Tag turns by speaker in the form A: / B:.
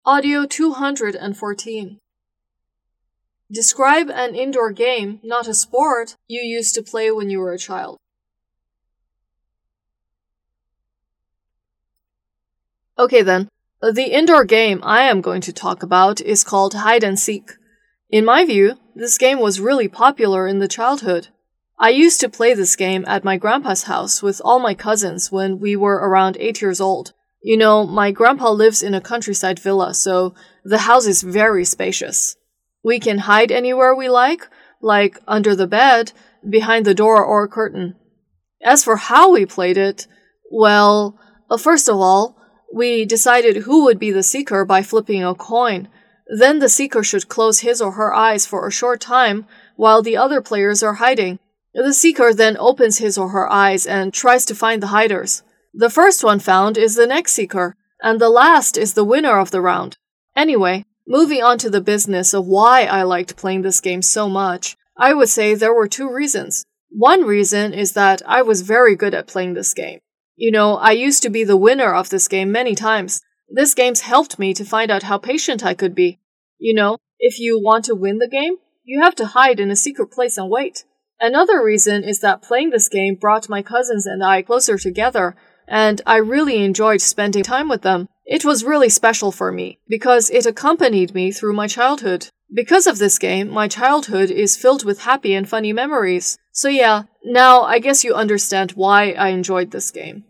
A: Audio 214. Describe an indoor game, not a sport, you used to play when you were a child. Okay then, the indoor game I am going to talk about is called hide and seek. In my view, this game was really popular in the childhood. I used to play this game at my grandpa's house with all my cousins when we were around 8 years old. You know, my grandpa lives in a countryside villa, so the house is very spacious. We can hide anywhere we like under the bed, behind the door or curtain. As for how we played it, well, first of all, we decided who would be the seeker by flipping a coin. Then the seeker should close his or her eyes for a short time while the other players are hiding. The seeker then opens his or her eyes and tries to find the hiders. The first one found is the next seeker, and the last is the winner of the round. Anyway, moving on to the business of why I liked playing this game so much, I would say there were two reasons. One reason is that I was very good at playing this game. You know, I used to be the winner of this game many times. This game's helped me to find out how patient I could be. You know, if you want to win the game, you have to hide in a secret place and wait. Another reason is that playing this game brought my cousins and I closer together, and I really enjoyed spending time with them. It was really special for me, because it accompanied me through my childhood. Because of this game, my childhood is filled with happy and funny memories. So yeah, now I guess you understand why I enjoyed this game.